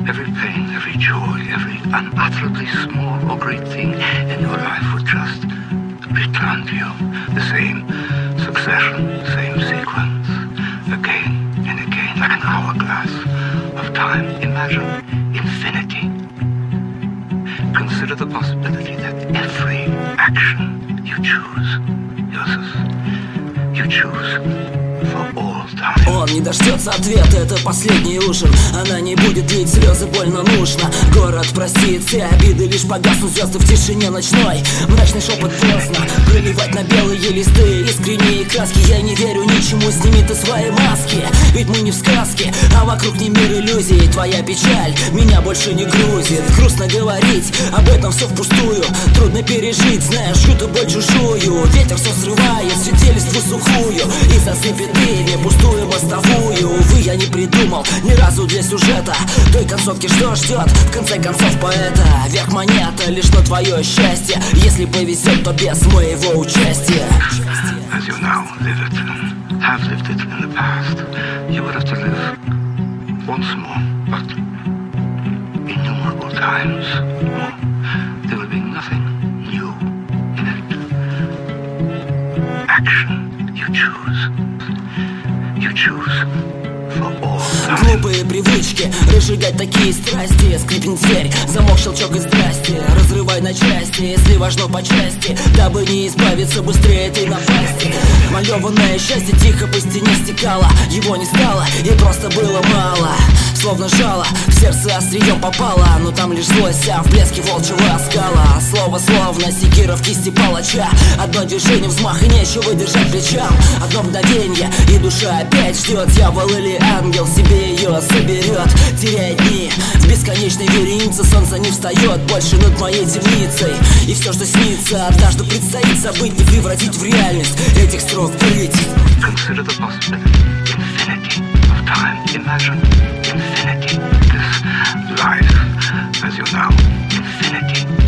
every pain, every joy, every unutterably small or great thing in your life would just return to you. The same succession, the same sequence, again and again, like an hourglass of time. Imagine infinity. Consider the possibility that every action you choose, you choose for all time. Он не дождется ответа, это последний ужин. Она не будет лить слезы, больно нужно. Город простит все обиды, лишь погаснут звезды в тишине ночной. Мрачный шепот поздно, проливать на белые листы искренние краски. Я не верю ничему, сними ты свои маски. Ведь мы не в сказке, а вокруг не мир иллюзий. Твоя печаль меня больше не грузит. Грустно говорить, об этом все впустую. Трудно пережить, знаешь, жутко боль чужую. Ветер все срывает, цвете листву сухую и засыпет деревья пустую мостовую. Увы, я не придумал ни разу для сюжета той концовки, что ждет в конце концов поэта. Верх монета лишь на твое счастье. Если повезет, то без моего участия. As you now live it and have lived it in the past, you would have to live once more, but innumerable times more. There will be nothing new in it. Action you choose. You choose for all time. Глупые привычки, разжигать такие страсти. Скрипнет дверь, замок, щелчок и здрасте. Разрывай на части, если важно по части, дабы не избавиться быстрее этой напасти. Малеванное счастье тихо по стене стекало. Его не стало, и просто было мало. Словно жало, в сердце острием попало. Но там лишь злость, а в блеске волчьего оскала. Слово словно секира в кисти палача. Одно движение, взмах и нечего держать плечам. Одно мгновенье, и душа опять ждет. Дьявол или ангел себе ее заберет. Теряет дни в бесконечной веренице. Солнце не встает больше над моей темницей. И все, что снится, однажды предстоит забыть. Не превратить в реальность этих строк прыть. Consider the possibility, infinity of time. Imagine infinity, this life, as you know, infinity.